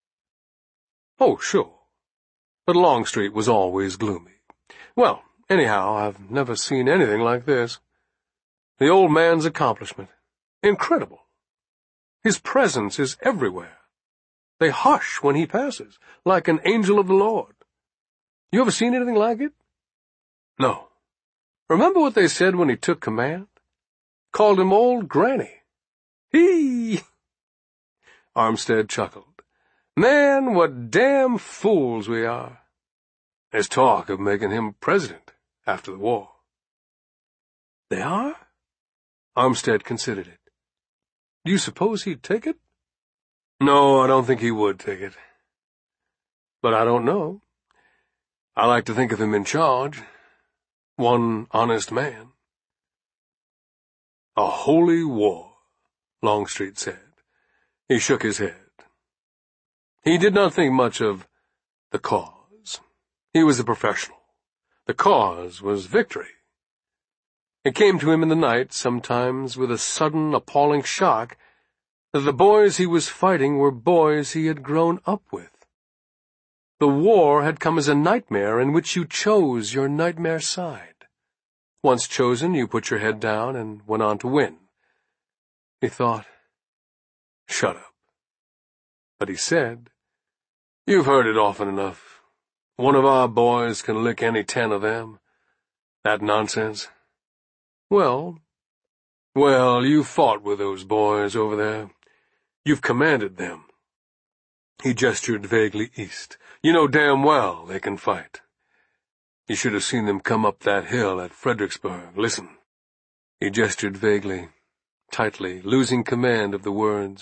"Oh, sure." But Longstreet was always gloomy. "Well, anyhow, I've never seen anything like this. The old man's accomplishment. Incredible. His presence is everywhere. They hush when he passes, like an angel of the Lord. You ever seen anything like it?" "No. Remember what they said when he took command? Called him Old Granny. Hee!" Armstead chuckled. "Man, what damn fools we are. There's talk of making him president after the war." "They are?" Armstead considered it. "Do you suppose he'd take it?" "No, I don't think he would take it. But I don't know. I like to think of him in charge. One honest man." "A holy war," Longstreet said. He shook his head. He did not think much of the cause. He was a professional. The cause was victory. It came to him in the night, sometimes with a sudden, appalling shock, that the boys he was fighting were boys he had grown up with. The war had come as a nightmare in which you chose your nightmare side. Once chosen, you put your head down and went on to win. He thought, "Shut up." But he said, "You've heard it often enough. One of our boys can lick any 10 of them. That nonsense. Well, you fought with those boys over there. You've commanded them." He gestured vaguely east. "You know damn well they can fight. You should have seen them come up that hill at Fredericksburg. Listen." He gestured vaguely, tightly, losing command of the words.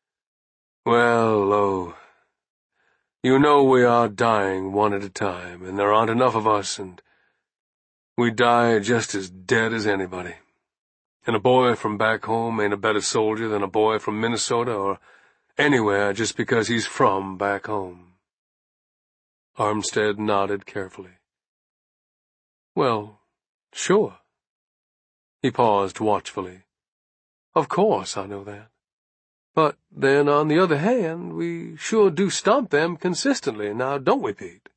"Well, you know we are dying one at a time, and there aren't enough of us, and we die just as dead as anybody. And a boy from back home ain't a better soldier than a boy from Minnesota or anywhere just because he's from back home." Armstead nodded carefully. "Well, sure." He paused watchfully. "Of course I know that. But then, on the other hand, we sure do stomp them consistently, now don't we, Pete?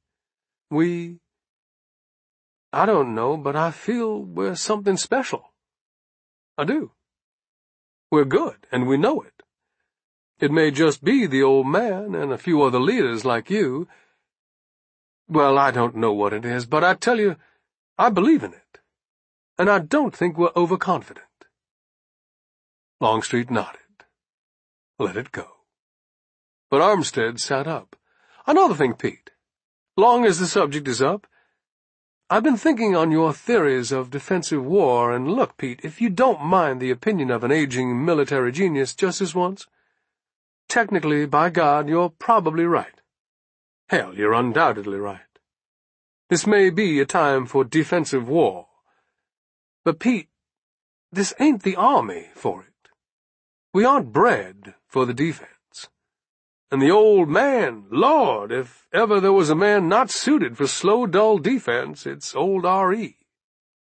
I don't know, but I feel we're something special. I do. We're good, and we know it. It may just be the old man and a few other leaders like you. Well, I don't know what it is, but I tell you, I believe in it, and I don't think we're overconfident." Longstreet nodded. Let it go. But Armstead sat up. "Another thing, Pete. Long as the subject is up, I've been thinking on your theories of defensive war, and look, Pete, if you don't mind the opinion of an aging military genius just this once, technically, by God, you're probably right. Hell, you're undoubtedly right. This may be a time for defensive war. But, Pete, this ain't the army for it. We aren't bred for the defense. And the old man, Lord, if ever there was a man not suited for slow, dull defense, it's old R.E.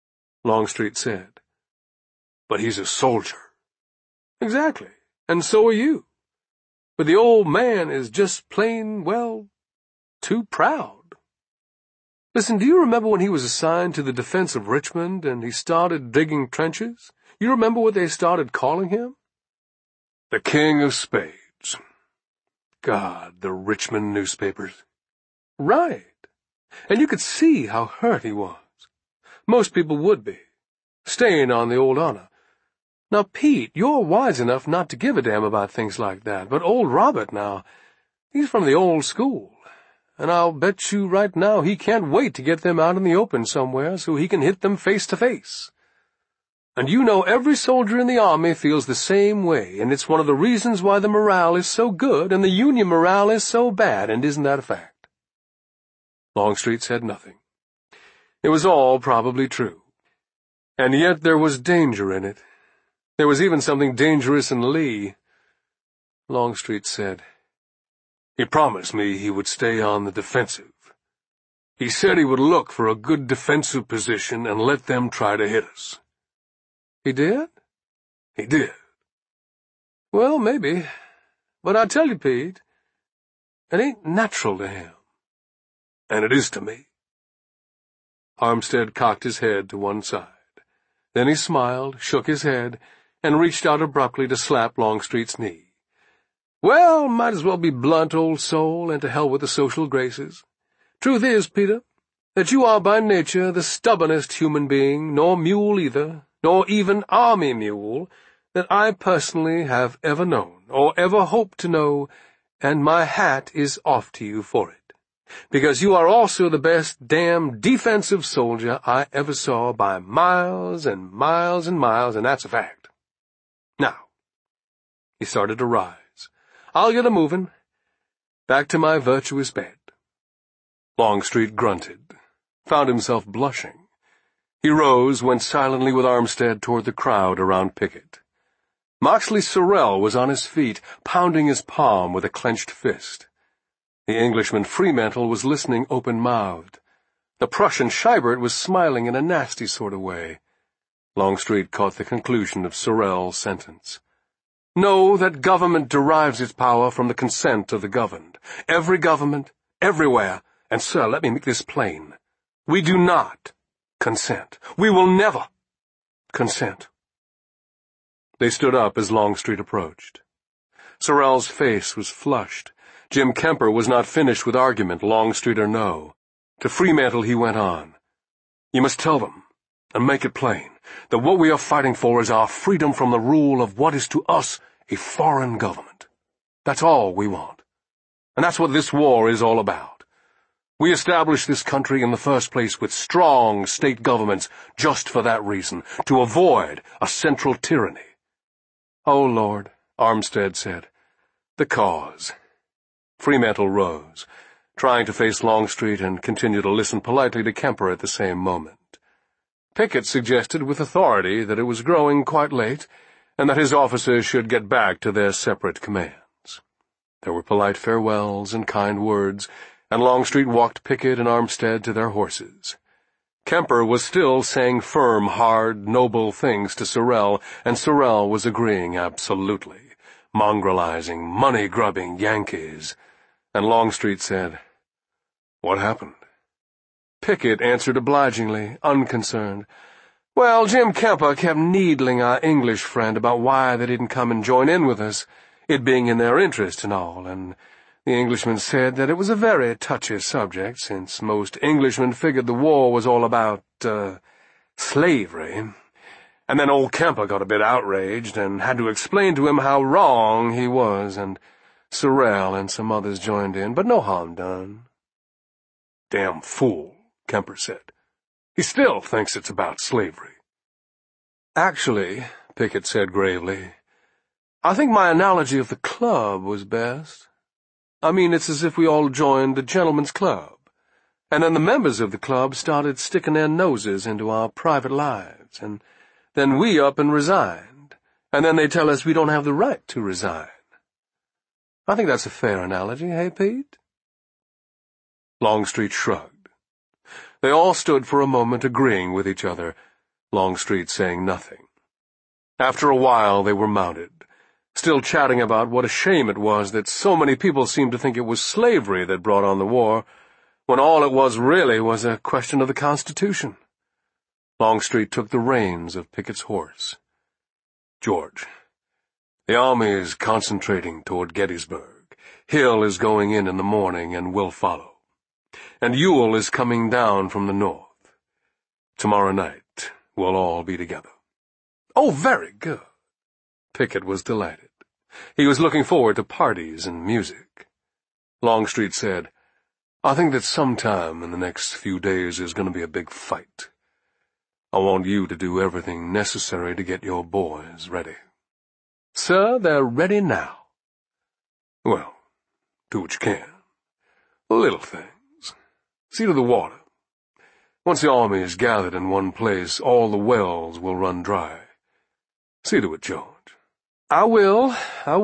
Longstreet said. But he's a soldier. Exactly, and so are you. But the old man is just plain, well, too proud. Listen, do you remember when he was assigned to the defense of Richmond and he started digging trenches? You remember what they started calling him? The King of Spades. God, the Richmond newspapers. Right. And you could see how hurt he was. Most people would be. Staying on the old honor. Now, Pete, you're wise enough not to give a damn about things like that, but old Robert now, he's from the old school, and I'll bet you right now he can't wait to get them out in the open somewhere so he can hit them face to face. And you know every soldier in the Army feels the same way, and it's one of the reasons why the morale is so good and the Union morale is so bad, and isn't that a fact? Longstreet said nothing. It was all probably true. And yet there was danger in it. There was even something dangerous in Lee. Longstreet said, He promised me he would stay on the defensive. He said he would look for a good defensive position and let them try to hit us. He did? He did. Well, maybe. But I tell you, Pete, it ain't natural to him. And it is to me. Armstead cocked his head to one side. Then he smiled, shook his head, and reached out abruptly to slap Longstreet's knee. Well, might as well be blunt, old soul, and to hell with the social graces. Truth is, Peter, that you are by nature the stubbornest human being, nor mule either, nor even army mule, that I personally have ever known, or ever hope to know, and my hat is off to you for it. Because you are also the best damn defensive soldier I ever saw by miles and miles and miles, and that's a fact. Now, he started to rise. I'll get a-movin'. Back to my virtuous bed. Longstreet grunted, found himself blushing. He rose, went silently with Armstead toward the crowd around Pickett. Moxley Sorrell was on his feet, pounding his palm with a clenched fist. The Englishman Fremantle was listening open-mouthed. The Prussian Scheibert was smiling in a nasty sort of way. Longstreet caught the conclusion of Sorrell's sentence. Know that government derives its power from the consent of the governed. Every government, everywhere, and, sir, let me make this plain. We do not consent. We will never consent. They stood up as Longstreet approached. Sorrell's face was flushed. Jim Kemper was not finished with argument, Longstreet or no. To Fremantle he went on. You must tell them, and make it plain, that what we are fighting for is our freedom from the rule of what is to us a foreign government. That's all we want. And that's what this war is all about. We established this country in the first place with strong state governments just for that reason, to avoid a central tyranny. Oh, Lord, Armstead said. The cause. Fremantle rose, trying to face Longstreet and continue to listen politely to Kemper at the same moment. Pickett suggested with authority that it was growing quite late, and that his officers should get back to their separate commands. There were polite farewells and kind words, and Longstreet walked Pickett and Armstead to their horses. Kemper was still saying firm, hard, noble things to Sorrell, and Sorrell was agreeing absolutely, mongrelizing, money-grubbing Yankees. And Longstreet said, What happened? Pickett answered obligingly, unconcerned. Well, Jim Kemper kept needling our English friend about why they didn't come and join in with us, it being in their interest and all, and the Englishman said that it was a very touchy subject, since most Englishmen figured the war was all about, slavery. And then old Kemper got a bit outraged and had to explain to him how wrong he was, and Sorrell and some others joined in, but no harm done. Damn fool, Kemper said. He still thinks it's about slavery. Actually, Pickett said gravely, I think my analogy of the club was best. I mean, it's as if we all joined a gentleman's club, and then the members of the club started sticking their noses into our private lives, and then we up and resigned, and then they tell us we don't have the right to resign. I think that's a fair analogy, hey, Pete? Longstreet shrugged. They all stood for a moment agreeing with each other. Longstreet saying nothing. After a while they were mounted, still chatting about what a shame it was that so many people seemed to think it was slavery that brought on the war, when all it was really was a question of the Constitution. Longstreet took the reins of Pickett's horse. "George, the Army is concentrating toward Gettysburg. Hill is going in the morning and will follow. And Ewell is coming down from the north. Tomorrow night we'll all be together." "Oh, very good." Pickett was delighted. He was looking forward to parties and music. Longstreet said, "I think that sometime in the next few days there's going to be a big fight. I want you to do everything necessary to get your boys ready." "Sir, they're ready now." "Well, do what you can. Little things. See to the water. Once the army is gathered in one place, all the wells will run dry. See to it, George." I will.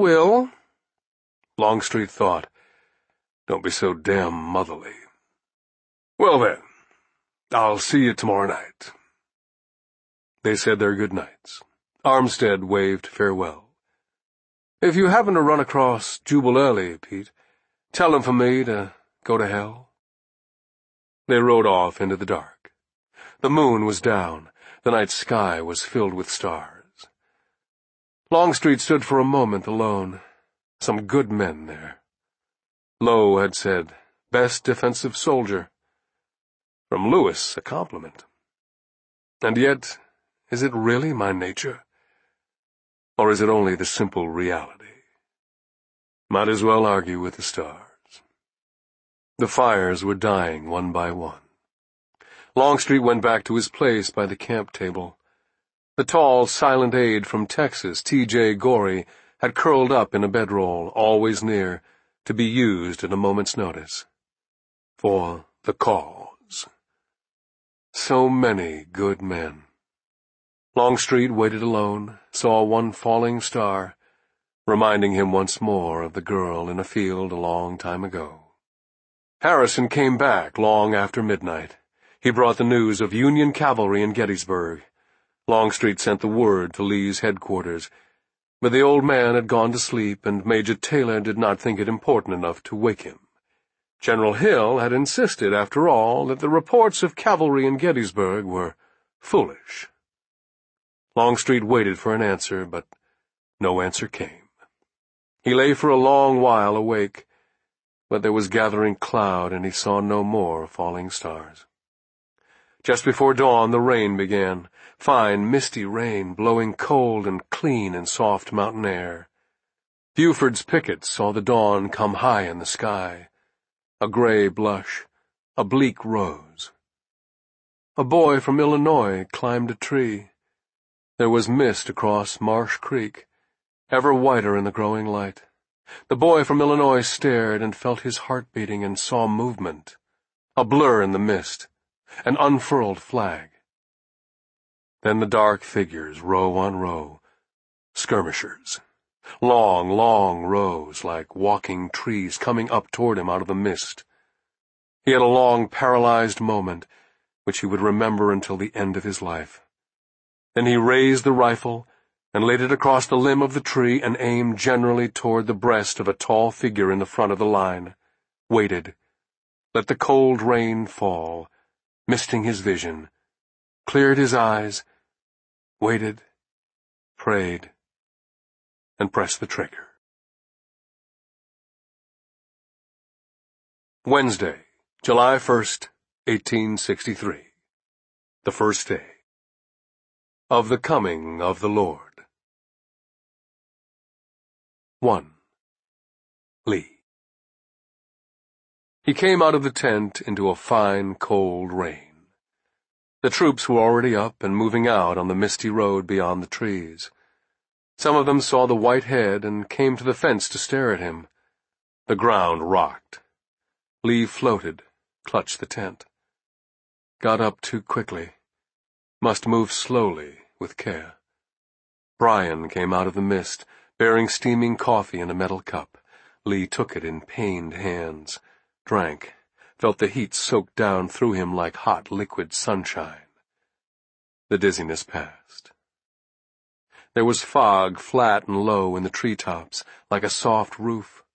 Longstreet thought, "Don't be so damn motherly. Well then, I'll see you tomorrow night." They said their good nights. Armstead waved farewell. "If you happen to run across Jubal early, Pete, tell him for me to go to hell." They rode off into the dark. The moon was down. The night sky was filled with stars. Longstreet stood for a moment alone. Some good men there. Lowe had said, "Best defensive soldier." From Lewis, a compliment. And yet, is it really my nature? Or is it only the simple reality? Might as well argue with the stars. The fires were dying one by one. Longstreet went back to his place by the camp table. The tall, silent aide from Texas, T.J. Gorey, had curled up in a bedroll, always near, to be used at a moment's notice. For the cause. So many good men. Longstreet waited alone, saw one falling star, reminding him once more of the girl in a field a long time ago. Harrison came back long after midnight. He brought the news of Union cavalry in Gettysburg. Longstreet sent the word to Lee's headquarters, but the old man had gone to sleep, and Major Taylor did not think it important enough to wake him. General Hill had insisted, after all, that the reports of cavalry in Gettysburg were foolish. Longstreet waited for an answer, but no answer came. He lay for a long while awake, but there was gathering cloud, and he saw no more falling stars. Just before dawn, the rain began, fine, misty rain, blowing cold and clean in soft mountain air. Buford's pickets saw the dawn come high in the sky, a gray blush, a bleak rose. A boy from Illinois climbed a tree. There was mist across Marsh Creek, ever whiter in the growing light. The boy from Illinois stared and felt his heart beating and saw movement, a blur in the mist, an unfurled flag. Then the dark figures, row on row, skirmishers, long, long rows like walking trees coming up toward him out of the mist. He had a long, paralyzed moment, which he would remember until the end of his life. Then he raised the rifle and laid it across the limb of the tree and aimed generally toward the breast of a tall figure in the front of the line, waited, let the cold rain fall, misting his vision, cleared his eyes, waited, prayed, and pressed the trigger. Wednesday, July 1st, 1863. The first day of the coming of the Lord. 1. Lee. He came out of the tent into a fine, cold rain. The troops were already up and moving out on the misty road beyond the trees. Some of them saw the white head and came to the fence to stare at him. The ground rocked. Lee floated, clutched the tent. Got up too quickly. Must move slowly, with care. Bryan came out of the mist, bearing steaming coffee in a metal cup. Lee took it in pained hands, drank, felt the heat soak down through him like hot liquid sunshine. The dizziness passed. There was fog flat and low in the treetops, like a soft roof.